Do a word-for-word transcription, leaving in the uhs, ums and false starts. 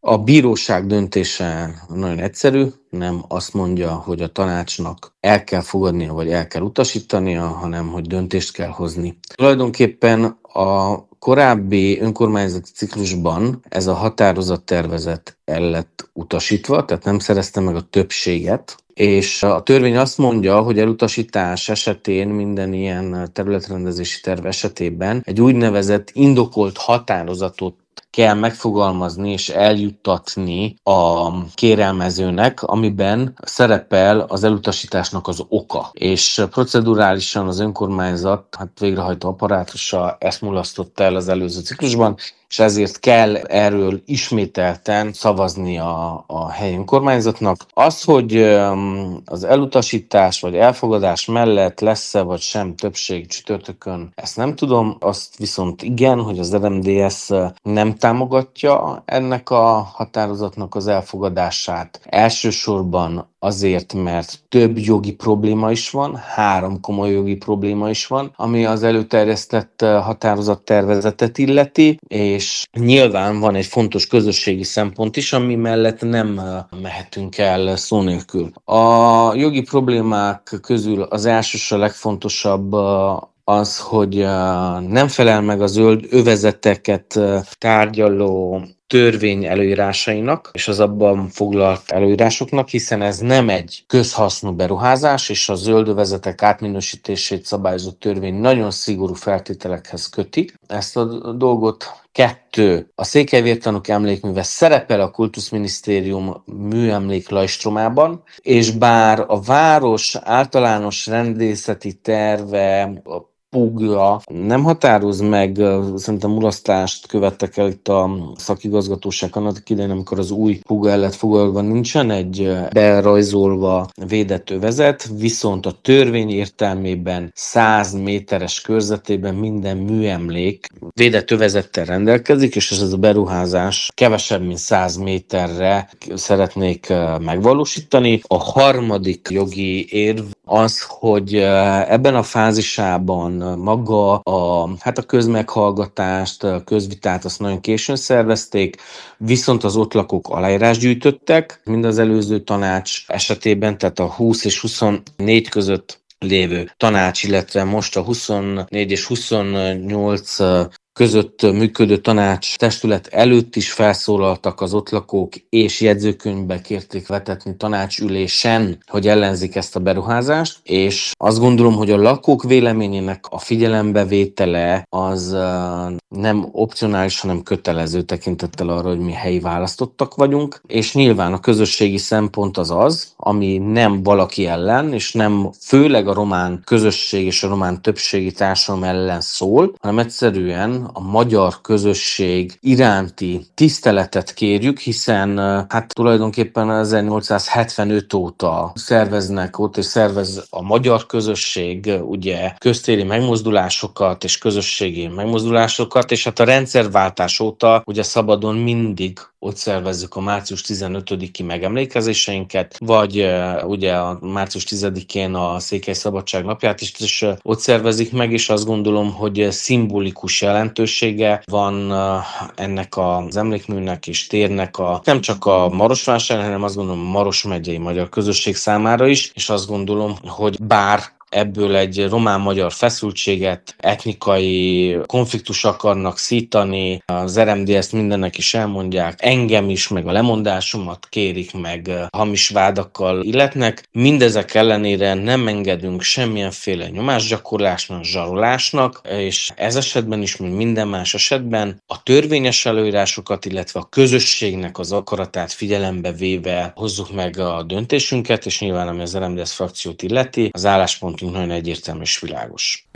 A bíróság döntése nagyon egyszerű, nem azt mondja, hogy a tanácsnak el kell fogadnia, vagy el kell utasítania, hanem hogy döntést kell hozni. Tulajdonképpen a korábbi önkormányzati ciklusban ez a határozattervezet el lett utasítva, tehát nem szerezte meg a többséget, és a törvény azt mondja, hogy elutasítás esetén minden ilyen területrendezési terv esetében egy úgynevezett indokolt határozatot kell megfogalmazni és eljuttatni a kérelmezőnek, amiben szerepel az elutasításnak az oka. És procedurálisan az önkormányzat, hát végrehajtó apparátusa ezt mulasztotta el az előző ciklusban, és ezért kell erről ismételten szavazni a, a helyi önkormányzatnak. Az, hogy az elutasítás vagy elfogadás mellett lesz-e vagy sem többség csütörtökön, ezt nem tudom, azt viszont igen, hogy az er em dé es nem támogatja ennek a határozatnak az elfogadását. Elsősorban azért, mert több jogi probléma is van, három komoly jogi probléma is van, ami az előterjesztett határozattervezetet illeti, és nyilván van egy fontos közösségi szempont is, ami mellett nem mehetünk el szó nélkül. A jogi problémák közül az első és a legfontosabb az, hogy nem felel meg a zöld övezeteket tárgyaló törvény előírásainak, és az abban foglalt előírásoknak, hiszen ez nem egy közhasznú beruházás, és a zöld övezetek átminősítését szabályozó törvény nagyon szigorú feltételekhez köti. Ezt a dolgot Kettő. A Székelyvértanúk emlékműve szerepel a Kultuszminisztérium műemlék lajstromában, és bár a város általános rendészeti terve, a púgja nem határoz meg, szerintem mulasztást követtek el itt a szakigazgatóság annak idején, amikor az új púga el lett fogadva, nincsen egy berajzolva védett övezet, viszont a törvény értelmében száz méteres körzetében minden műemlék védett övezettel rendelkezik, és ez a beruházás kevesebb, mint száz méterre szeretnék megvalósítani. A harmadik jogi érv az, hogy ebben a fázisában maga a, hát a közmeghallgatást, a közvitát azt nagyon későn szervezték, viszont az ott lakók aláírás gyűjtöttek, mind az előző tanács esetében, tehát a húsz és huszonnégy között lévő tanács, illetve most a huszonnégy és huszonnyolc között működő tanács testület előtt is felszólaltak az ott lakók, és jegyzőkönyvbe kérték vetetni tanácsülésen, hogy ellenzik ezt a beruházást, és azt gondolom, hogy a lakók véleményének a figyelembevétele az nem opcionális, hanem kötelező tekintettel arra, hogy mi helyi választottak vagyunk, és nyilván a közösségi szempont az az, ami nem valaki ellen, és nem főleg a román közösség és a román többségi társadalom ellen szól, hanem egyszerűen a magyar közösség iránti tiszteletet kérjük, hiszen hát tulajdonképpen ezernyolcszázhetvenöt óta szerveznek ott, és szervez a magyar közösség ugye köztéri megmozdulásokat és közösségi megmozdulásokat, és hát a rendszerváltás óta ugye szabadon mindig ott szervezzük a március tizenötödiki megemlékezéseinket, vagy uh, ugye a március tizedikén a Székely Szabadság napját is, és uh, ott szervezik meg, és azt gondolom, hogy szimbolikus jelentősége van uh, ennek az emlékműnek és térnek a, nem csak a Marosvásár, hanem azt gondolom a Maros megyei magyar közösség számára is, és azt gondolom, hogy bár ebből egy román-magyar feszültséget, etnikai konfliktus akarnak szítani, az er em dé ezt mindennek is elmondják, engem is, meg a lemondásomat kérik, meg hamis vádakkal illetnek. Mindezek ellenére nem engedünk semmilyenféle nyomásgyakorlásnak, zsarolásnak, és ez esetben is, mint minden más esetben a törvényes előírásokat, illetve a közösségnek az akaratát figyelembe véve hozzuk meg a döntésünket, és nyilván ami az er em dé es frakciót illeti, az álláspont nagyon egyértelmű és világos.